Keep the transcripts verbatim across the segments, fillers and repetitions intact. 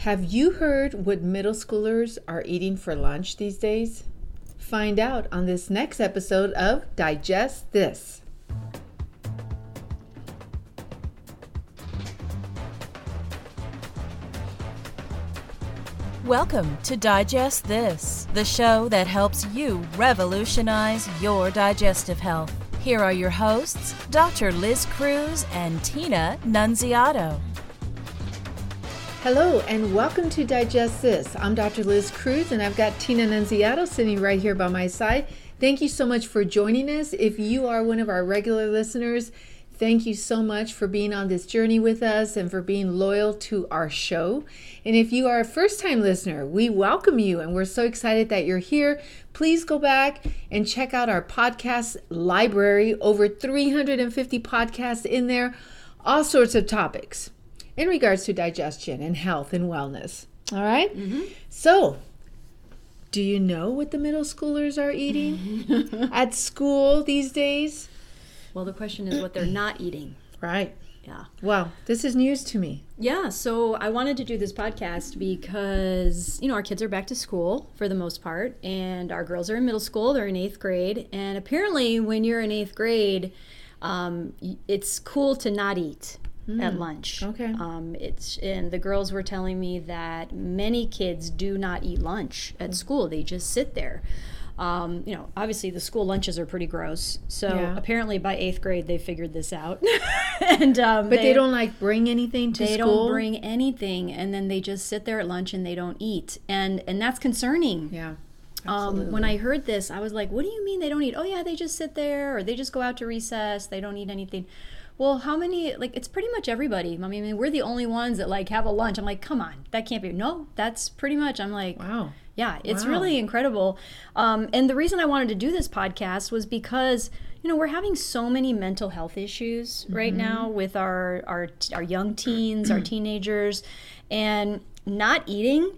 Have you heard what middle schoolers are eating for lunch these days? Find out on this next episode of Digest This. Welcome to Digest This, the show that helps you revolutionize your digestive health. Here are your hosts, Doctor Liz Cruz and Tina Nunziato. Hello and welcome to Digest This. I'm Doctor Liz Cruz and I've got Tina Nunziato sitting right here by my side. Thank you so much for joining us. If you are one of our regular listeners, thank you so much for being on this journey with us and for being loyal to our show. And if you are a first-time listener, we welcome you and we're so excited that you're here. Please go back and check out our podcast library. Over three hundred fifty podcasts in there, all sorts of topics in regards to digestion and health and wellness. All right? Mm-hmm. So, do you know what the middle schoolers are eating at school these days? Well, the question is what they're not eating. Right. Yeah. Well, this is news to me. Yeah, so I wanted to do this podcast because, you know, our kids are back to school for the most part, and our girls are in middle school. They're in eighth grade, and apparently when you're in eighth grade, um, it's cool to not eat mm. at lunch. Okay. Um, it's and the girls were telling me that many kids do not eat lunch at mm. school. They just sit there. Um, you know, obviously the school lunches are pretty gross. So yeah. apparently by eighth grade they figured this out. and um, But they, they don't like bring anything to they school? They don't bring anything, and then they just sit there at lunch and they don't eat. And and that's concerning. Yeah. Um, when I heard this, I was like, what do you mean they don't eat? Oh yeah, they just sit there, or they just go out to recess. They don't eat anything. Well, how many, like, it's pretty much everybody. I mean, we're the only ones that, like, have a lunch. I'm like, come on, that can't be. No, that's pretty much, I'm like, wow. Yeah, it's wow. really incredible. Um, and the reason I wanted to do this podcast was because, you know, we're having so many mental health issues mm-hmm. right now with our, our, our young teens, our teenagers, and not eating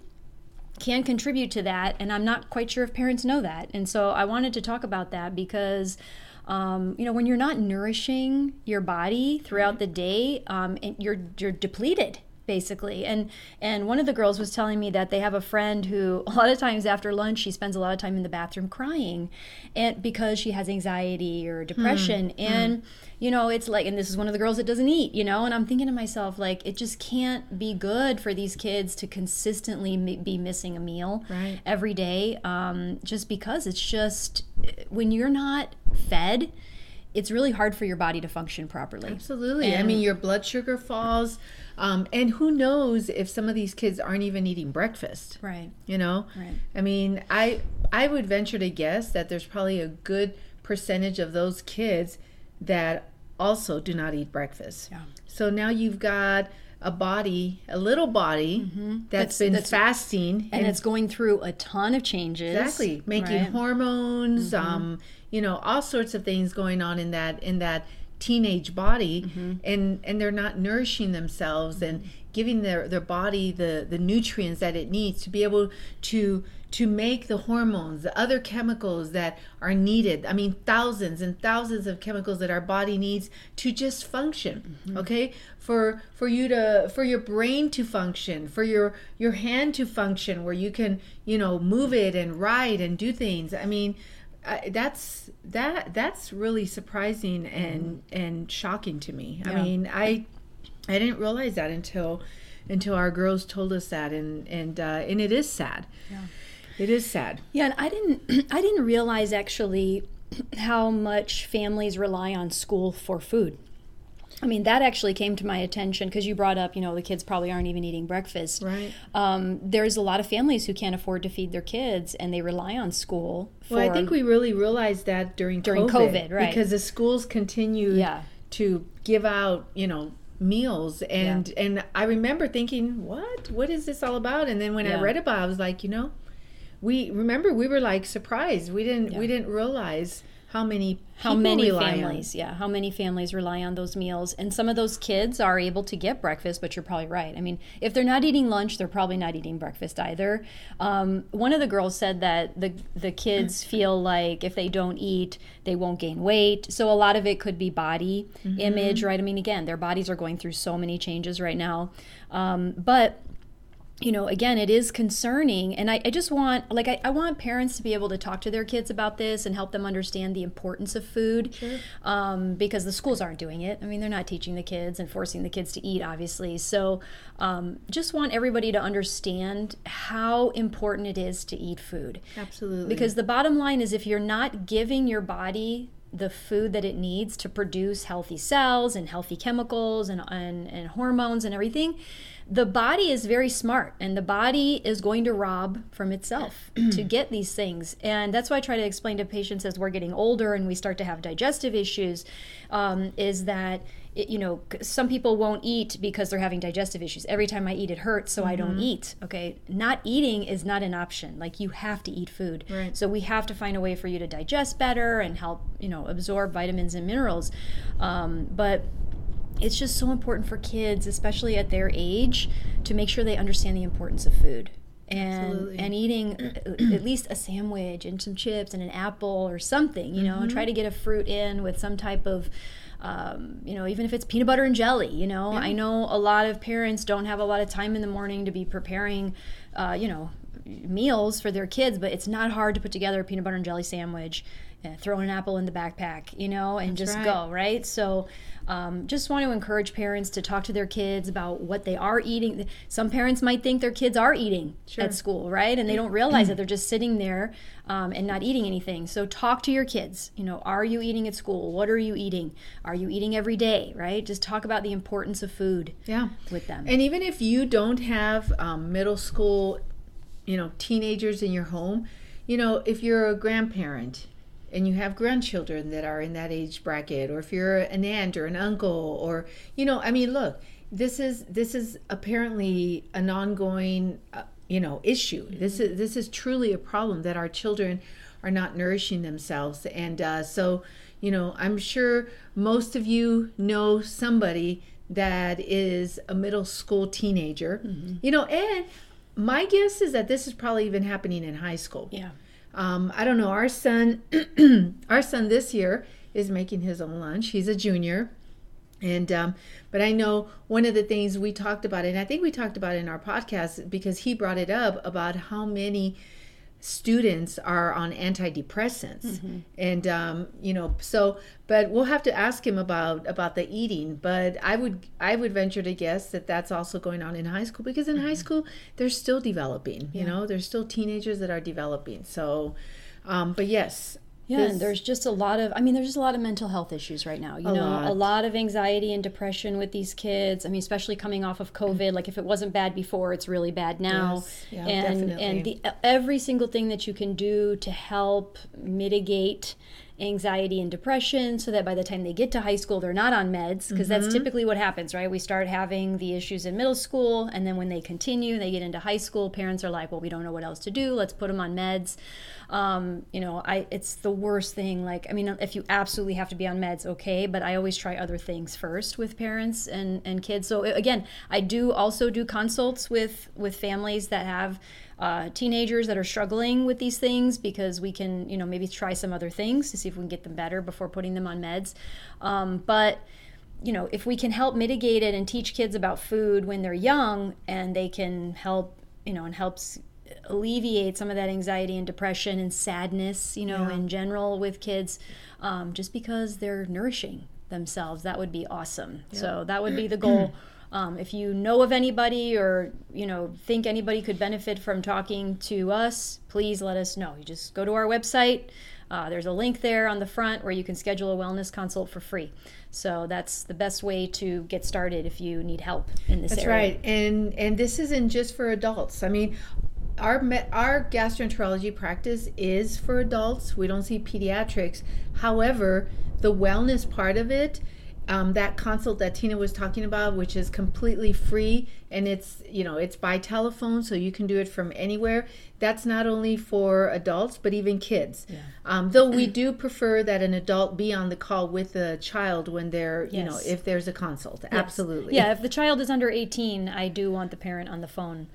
can contribute to that. And I'm not quite sure if parents know that. And so I wanted to talk about that because Um, you know, when you're not nourishing your body throughout the day, um, and you're you're depleted, basically. And and one of the girls was telling me that they have a friend who a lot of times after lunch she spends a lot of time in the bathroom crying, and because she has anxiety or depression. Hmm. And hmm. you know, it's like, and this is one of the girls that doesn't eat, you know, and I'm thinking to myself, like, it just can't be good for these kids to consistently m- be missing a meal right. every day, um, just because it's just, when you're not fed, it's really hard for your body to function properly. Absolutely. And, I mean, your blood sugar falls, um, and who knows if some of these kids aren't even eating breakfast. Right. You know? Right. I mean, I I would venture to guess that there's probably a good percentage of those kids that also do not eat breakfast. Yeah. So now you've got a body, a little body mm-hmm. that's, that's been that's, fasting. And, and it's going through a ton of changes. Exactly. Making right? hormones, mm-hmm. um, you know, all sorts of things going on in that in that teenage body, mm-hmm. and, and they're not nourishing themselves mm-hmm. and giving their, their body the, the nutrients that it needs to be able to to make the hormones, the other chemicals that are needed. I mean, thousands and thousands of chemicals that our body needs to just function. Mm-hmm. Okay, for for you to for your brain to function, for your your hand to function, where you can you know move it and write and do things. I mean, I, that's that that's really surprising and mm-hmm. and shocking to me. Yeah. I mean, I I didn't realize that until until our girls told us that, and and uh, and it is sad. Yeah. It is sad. Yeah, and I didn't I didn't realize actually how much families rely on school for food. I mean, that actually came to my attention because you brought up, you know, the kids probably aren't even eating breakfast. Right. Um, there's a lot of families who can't afford to feed their kids, and they rely on school. For, well, I think we really realized that during during COVID, COVID, right? Because the schools continued yeah. to give out, you know, meals, and yeah. and I remember thinking, what? What is this all about? And then when yeah. I read about it, I was like, you know. We remember we were like surprised. We didn't yeah. we didn't realize how many how many rely families on. yeah how many families rely on those meals, and some of those kids are able to get breakfast. But you're probably right. I mean, if they're not eating lunch, they're probably not eating breakfast either. Um, one of the girls said that the the kids feel like if they don't eat, they won't gain weight. So a lot of it could be body mm-hmm. image, right? I mean, again, their bodies are going through so many changes right now, um, but you know, again, it is concerning. And I, I just want, like, I, I want parents to be able to talk to their kids about this and help them understand the importance of food. Sure. Um, because the schools aren't doing it. I mean, they're not teaching the kids and forcing the kids to eat, obviously. So um, just want everybody to understand how important it is to eat food. Absolutely. Because the bottom line is, if you're not giving your body the food that it needs to produce healthy cells and healthy chemicals and, and, and hormones and everything, the body is very smart, and the body is going to rob from itself to get these things. And that's why I try to explain to patients as we're getting older and we start to have digestive issues, um, is that, it, you know, some people won't eat because they're having digestive issues. Every time I eat, it hurts, so mm-hmm. I don't eat. Okay, not eating is not an option. Like, you have to eat food. Right. So we have to find a way for you to digest better and help, you know, absorb vitamins and minerals. Um, but it's just so important for kids, especially at their age, to make sure they understand the importance of food. And Absolutely. and eating at least a sandwich and some chips and an apple or something, you know, Mm-hmm. and try to get a fruit in with some type of, um, you know, even if it's peanut butter and jelly, you know. Yeah. I know a lot of parents don't have a lot of time in the morning to be preparing, uh, you know, meals for their kids, but it's not hard to put together a peanut butter and jelly sandwich, uh, throw an apple in the backpack, you know, and That's just right. go, right? So um, just want to encourage parents to talk to their kids about what they are eating. Some parents might think their kids are eating Sure. at school, right? And they don't realize that they're just sitting there um, and not eating anything. So talk to your kids. You know, are you eating at school? What are you eating? Are you eating every day, right? Just talk about the importance of food Yeah. with them. And even if you don't have um, middle school, you know, teenagers in your home, you know, if you're a grandparent and you have grandchildren that are in that age bracket, or if you're an aunt or an uncle, or, you know, I mean, look, this is this is apparently an ongoing, uh, you know, issue. Mm-hmm. This is this is truly a problem, that our children are not nourishing themselves. And uh, so, you know, I'm sure most of you know somebody that is a middle school teenager, mm-hmm. you know, and my guess is that this is probably even happening in high school. Yeah. Um, I don't know. Our son, our son this year is making his own lunch. He's a junior, and um, but I know one of the things we talked about, and I think we talked about it in our podcast, because he brought it up about how many students are on antidepressants, mm-hmm. and um, you know, so. But we'll have to ask him about about the eating. But I would I would venture to guess that that's also going on in high school, because in mm-hmm. high school they're still developing. You yeah. know, there's still teenagers that are developing. So, um, but yes. Yeah, this, and there's just a lot of, I mean, there's just a lot of mental health issues right now. You a know, lot. a lot of anxiety and depression with these kids. I mean, especially coming off of COVID. Like, if it wasn't bad before, it's really bad now. Yes. Yeah, and definitely. and the every single thing that you can do to help mitigate anxiety and depression, so that by the time they get to high school, they're not on meds, because Mm-hmm. that's typically what happens, right? We start having the issues in middle school, and then when they continue, they get into high school, parents are like, well, we don't know what else to do, let's put them on meds. Um, you know, I it's the worst thing. Like, I mean, if you absolutely have to be on meds, okay, but I always try other things first with parents and, and kids. So again, I do also do consults with, with families that have Uh, teenagers that are struggling with these things, because we can, you know, maybe try some other things to see if we can get them better before putting them on meds. Um, but, you know, if we can help mitigate it and teach kids about food when they're young, and they can help, you know, and helps alleviate some of that anxiety and depression and sadness, you know, Yeah. in general with kids, um, just because they're nourishing themselves, that would be awesome. Yeah. So that would be the goal. Um, if you know of anybody, or, you know, think anybody could benefit from talking to us, please let us know. You just go to our website. Uh, there's a link there on the front where you can schedule a wellness consult for free. So that's the best way to get started if you need help in this That's area. right. And and this isn't just for adults. I mean, our me- our gastroenterology practice is for adults. We don't see pediatrics. However, the wellness part of it, Um, that consult that Tina was talking about, which is completely free, and it's, you know, it's by telephone, so you can do it from anywhere. That's not only for adults, but even kids. Yeah. Um, though we do prefer that an adult be on the call with a child when they're, you Yes. know, if there's a consult. Yes. Absolutely. Yeah, if the child is under eighteen, I do want the parent on the phone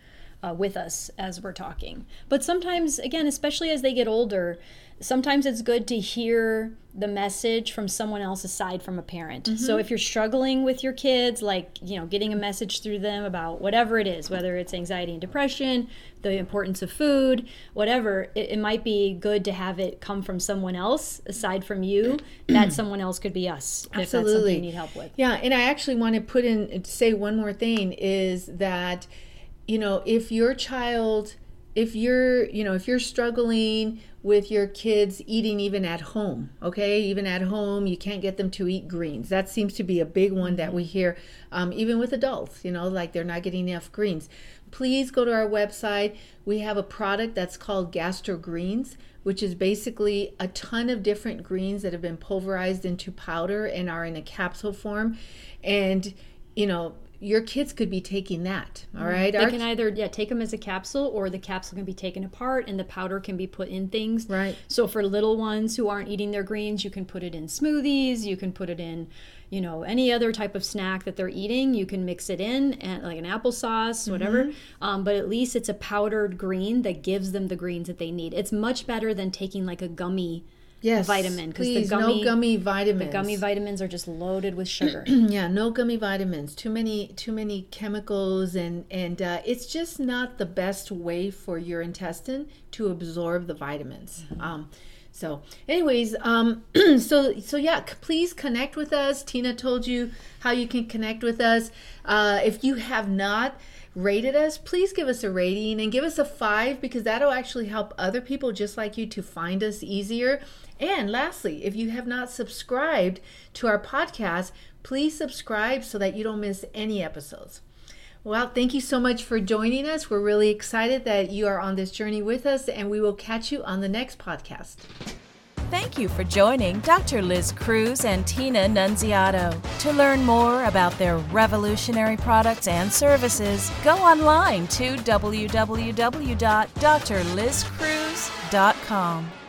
uh, with us as we're talking. But sometimes, again, especially as they get older, sometimes it's good to hear the message from someone else aside from a parent. Mm-hmm. So if you're struggling with your kids, like, you know, getting a message through them about whatever it is, whether it's anxiety and depression, the importance of food, whatever, it, it might be good to have it come from someone else aside from you. That someone else could be us. Absolutely. If that's something you need help with. Yeah, and I actually want to put in, say one more thing is that, you know, if your child, if you're, you know, if you're struggling with your kids eating even at home, okay, even at home, you can't get them to eat greens. That seems to be a big one that we hear, um, even with adults, you know, like they're not getting enough greens. Please go to our website. We have a product that's called Gastro Greens, which is basically a ton of different greens that have been pulverized into powder and are in a capsule form. And, you know, your kids could be taking that, all right? They Our can either yeah take them as a capsule, or the capsule can be taken apart and the powder can be put in things. Right. So for little ones who aren't eating their greens, you can put it in smoothies, you can put it in, you know, any other type of snack that they're eating. You can mix it in, and like an applesauce, whatever. Mm-hmm. Um, but at least it's a powdered green that gives them the greens that they need. It's much better than taking like a gummy Yes, vitamin, because the please, gummy, no gummy vitamins. The gummy vitamins are just loaded with sugar. Yeah, no gummy vitamins. Too many, too many chemicals, and and uh, it's just not the best way for your intestine to absorb the vitamins. Mm-hmm. Um, so, anyways, um, so so yeah, c- please connect with us. Tina told you how you can connect with us. Uh, if you have not rated us, please give us a rating and give us a five, because that'll actually help other people just like you to find us easier. And lastly, if you have not subscribed to our podcast, please subscribe so that you don't miss any episodes. Well, thank you so much for joining us. We're really excited that you are on this journey with us, and we will catch you on the next podcast. Thank you for joining Doctor Liz Cruz and Tina Nunziato. To learn more about their revolutionary products and services, go online to w w w dot d r liz cruz dot com.